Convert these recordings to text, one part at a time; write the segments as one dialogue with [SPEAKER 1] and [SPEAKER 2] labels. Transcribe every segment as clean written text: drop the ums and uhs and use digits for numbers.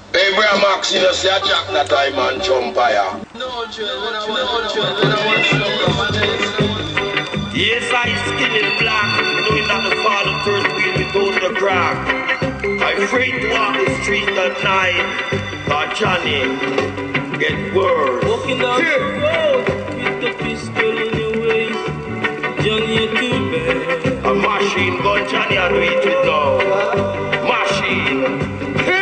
[SPEAKER 1] Abraham Max, you know, say a jack that time and jump higher.
[SPEAKER 2] Yes, I skin is black, knowing that the father turns wheel without the crack. I'm afraid to walk the street at night, but Johnny get worse.
[SPEAKER 3] Walking down the road with the pistol in your waist, Johnny, you're too bad.
[SPEAKER 2] A machine gun, Johnny, I do it with now. Machine.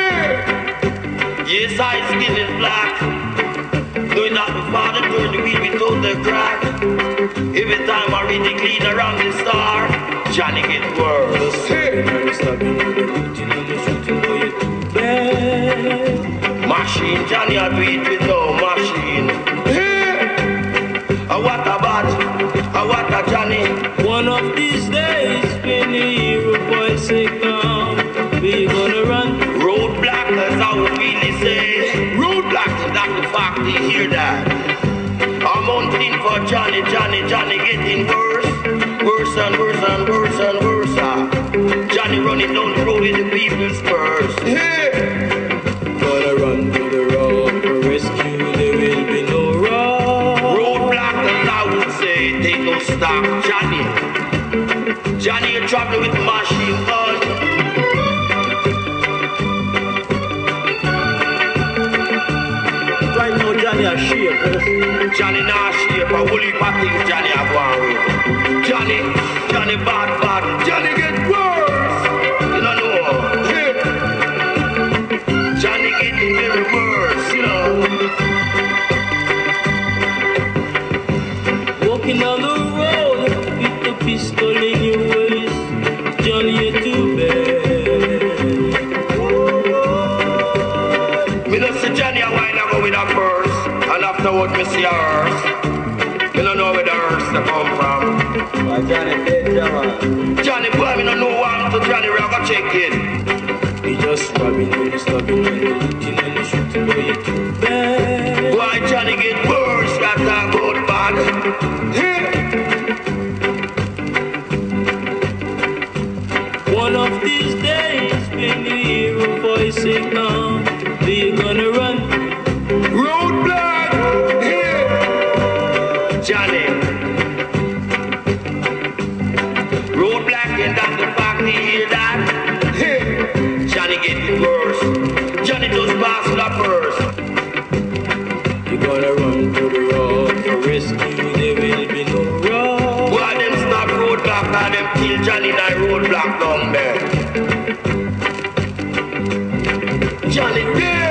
[SPEAKER 2] Yes, I skin is black, knowing that the father turned the wheel without the crack. Every time I read the clean around the star, Johnny get worse. Machine, Johnny, I do it with no machine. What a Johnny.
[SPEAKER 3] One of these days, when the hero boys say come, we gonna run.
[SPEAKER 2] Roadblockers, I would really say. Roadblockers, that's the fact, you hear that. I'm hunting for Johnny, Johnny getting worse. Worse and worse and worse and worse. Johnny running down the road with the people's purse.
[SPEAKER 3] Gonna run to the road for rescue, there will be no road.
[SPEAKER 2] Roadblockers, I would say, they don't stop Johnny. Johnny, you're traveling with machine gun.
[SPEAKER 3] Right now, Johnny a shape.
[SPEAKER 2] Johnny not shape, a whole heap of things Johnny have gone with. Johnny bad. Johnny get worse. You don't know. Johnny getting very worse, you know.
[SPEAKER 3] Walking down the road with the pistol in your waist, Johnny, you're too bad.
[SPEAKER 2] Me don't see Johnny a wine a go with a purse, and afterward me see a hearse. Me don't know where the hearse to come from.
[SPEAKER 4] Johnny dead, Jama.
[SPEAKER 2] Johnny boy, me don't know what to Johnny, we have to check in.
[SPEAKER 3] We just robbing and the stabbing and the looting and the shooting, boy, you're too bad.
[SPEAKER 2] Why Johnny get worse, that talk about bad.
[SPEAKER 3] One of these days, when the hero voice say come, we're gonna run.
[SPEAKER 2] Roadblock, Johnny. Roadblock, and that's the fact, you hear that? Johnny getting worse. Johnny just pass the purse.
[SPEAKER 3] You're gonna run to the road for rescue, there will be no road.
[SPEAKER 2] Why them stop roadblock and them kill Johnny in a roadblock down there? Johnny dead.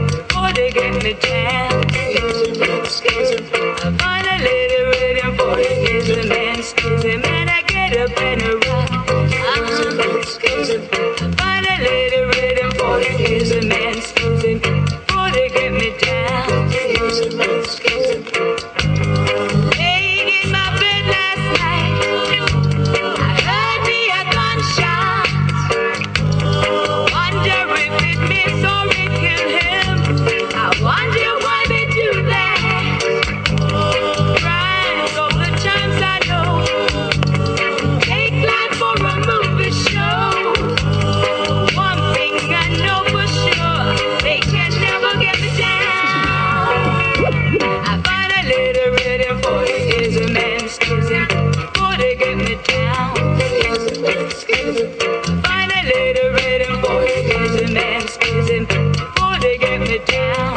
[SPEAKER 5] before they get me down. I find a little rhythm for the schism and schism, and I get up and around. I find a little rhythm for the schism and schism, before they get me down. Laying in my bed last night, I heard me a gunshot. Wonder if it missed or it killed him. I wonder why they do that. Crying all the times I know. Take life for a movie show. One thing I know for sure, they can never get me down. I find a little rhythm for the schism and schism, before they get me down. Find a little rhythm for the schism and schism, before they get me down.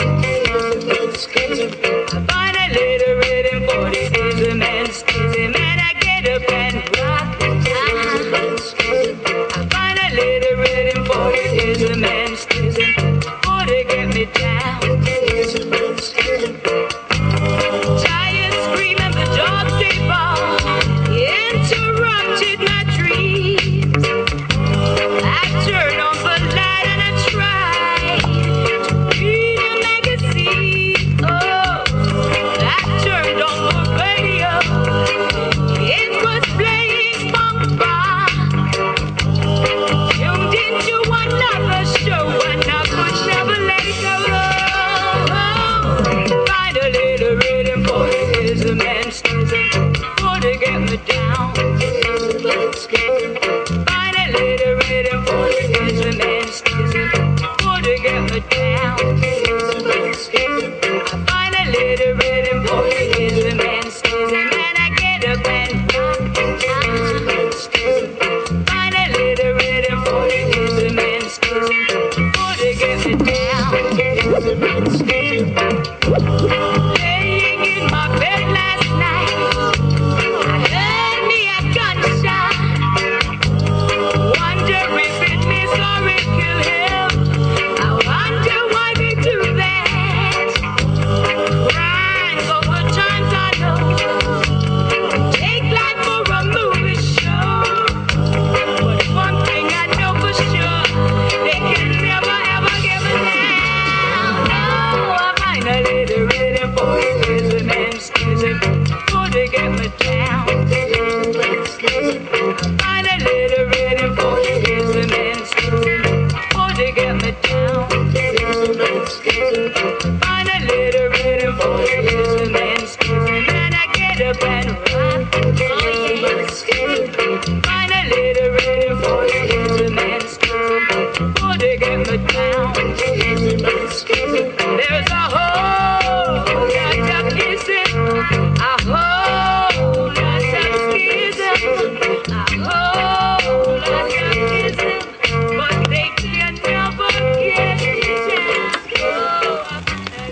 [SPEAKER 5] Find a little rhythm for the schism and schism, and I get up and rock. I find a little rhythm for the schism and schism, before they get me down. Giants scream and the dogs they bark, interrupted my dreams. I turned on the light and I tried to read a magazine. Oh, I turned on the radio. It was playing funk rock. Tuned into another show and I could never let it go. Find a little rhythm for the schism and schism, before they get me down. Find a little rhythm for the schism and schism, before they get me down. I find a little rhythm for the schism and schism, and I get up and rock. Find a little rhythm for the schism and schism, before they get me down. Laying in my bed last night, I heard me a gunshot. Wonder if it missed or it killed him. I wonder why they do that. Crying all the times I know. Take life for a movie show. But one thing I know for sure, they can never ever get me down. Oh, I find a little rhythm for the schism and schism, before they get me down. Find a little rhythm for the schism and schism, before they get me down. Find a little rhythm for the schism and schism, and I get up and rock. Find a little rhythm for the schism and schism, before they get me down. There's a whole lot of kissing, a whole lot of schism, a whole lot of kissing, but they can never get me down. Oh, I find a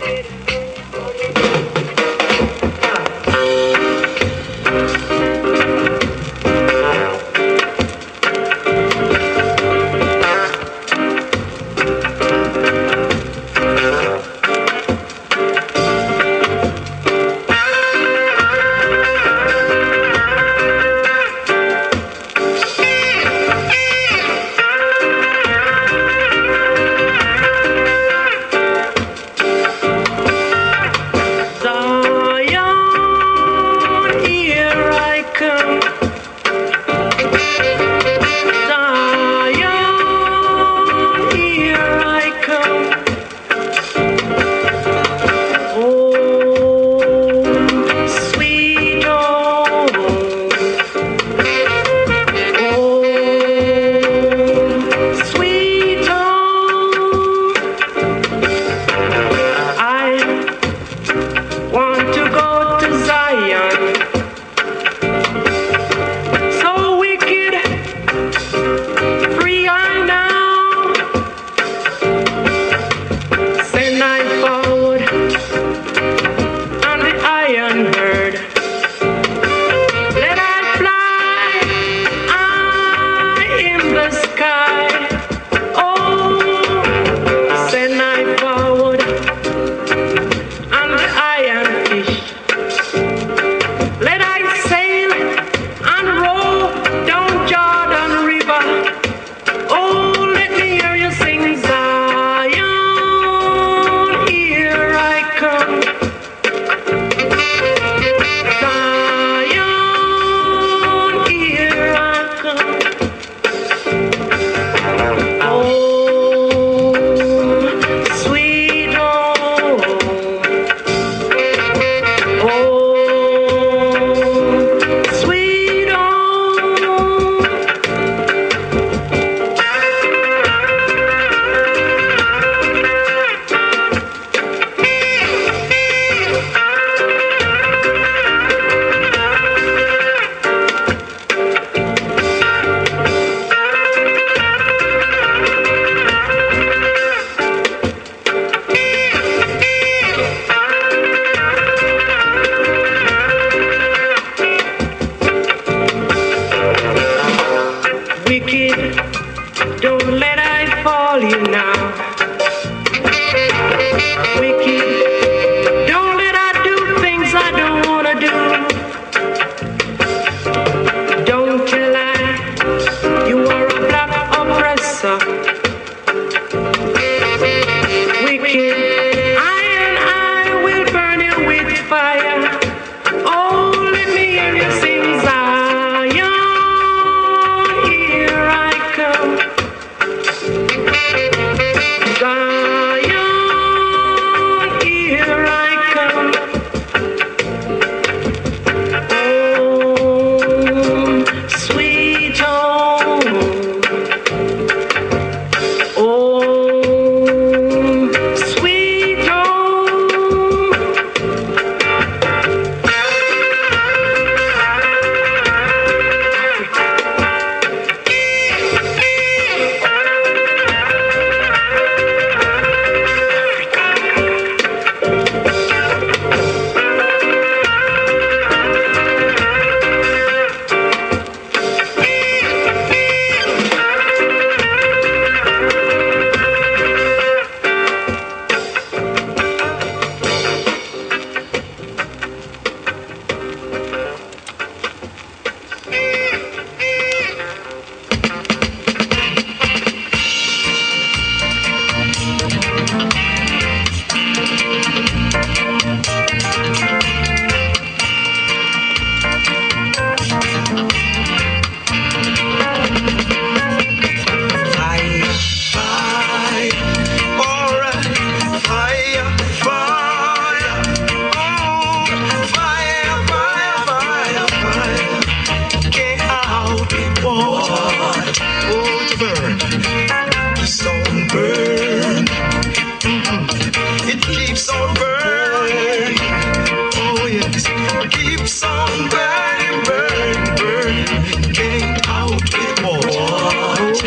[SPEAKER 2] keeps on burning. Oh yes, keeps on burning, burning, burning. Ain't out with water.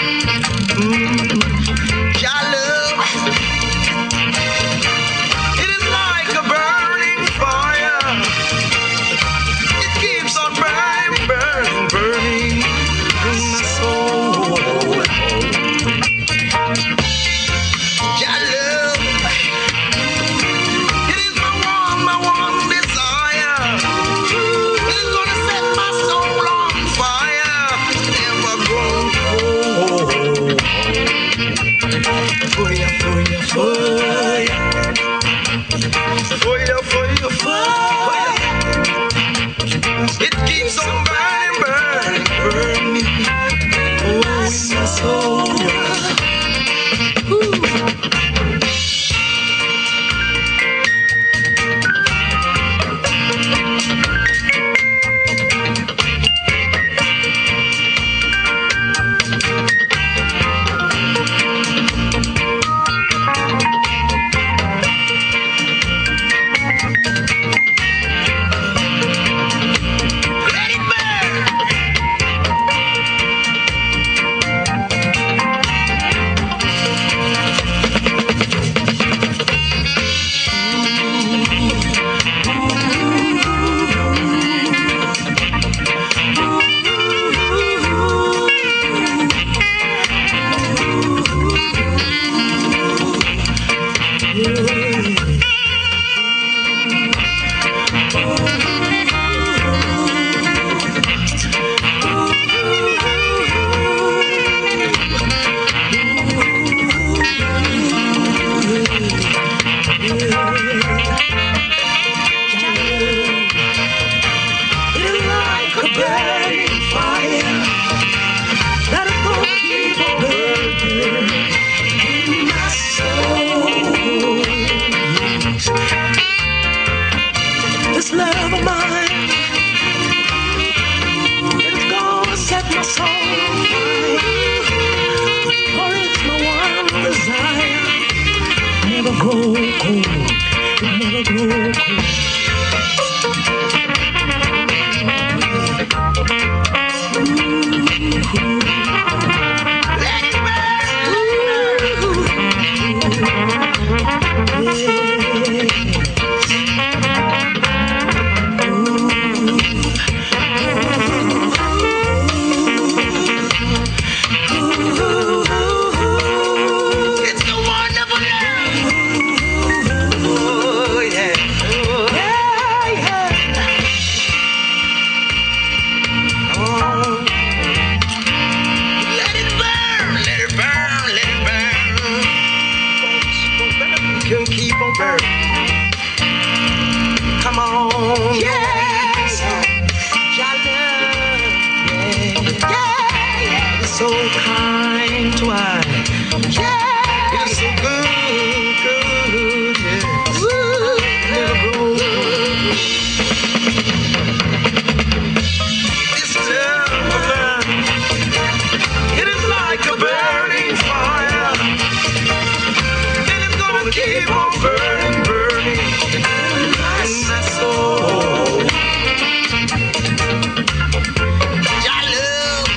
[SPEAKER 2] Your love, it is like a burning fire. It keeps on burning, burning, burning in my soul. Your love, it is my one desire. It is gonna set my soul on fire, never grow cold. Fire, fire, fire. Fire, fire, fire. It keeps on burning, burning, burning. Oh, my soul. Let it burn. It is like a burning fire that is gonna keep on burning in my soul. This love of mine, it is gonna set my soul on fire. For it's my one desire. Never grow cold, it never grow cold. Let it It's the wonderful love. Oh yeah. Yeah, yeah. Oh. Let it burn, let it burn, let it burn. Can keep on burning. Come on. Yes. Your love. Yeah. It's so kind to us. Yeah. It's so good, good. Yes. Never grow. This love of mine, it is like a burning fire, and it's gonna keep on burning, burning in my soul. Your love,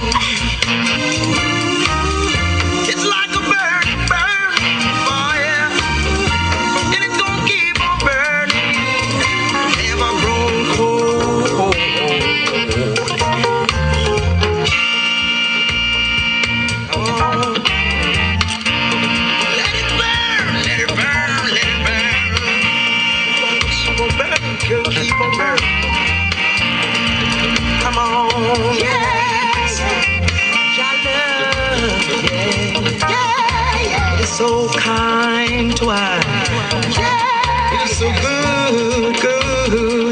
[SPEAKER 2] it's like a burning, burning fire, and it's gonna keep on burning, never grow cold. Oh. Let it burn, let it burn, let it burn. Keep on burning, girl, keep on burning. Come on. Yes. Your love, yeah. It is so kind to us. Yeah. It is so good, good.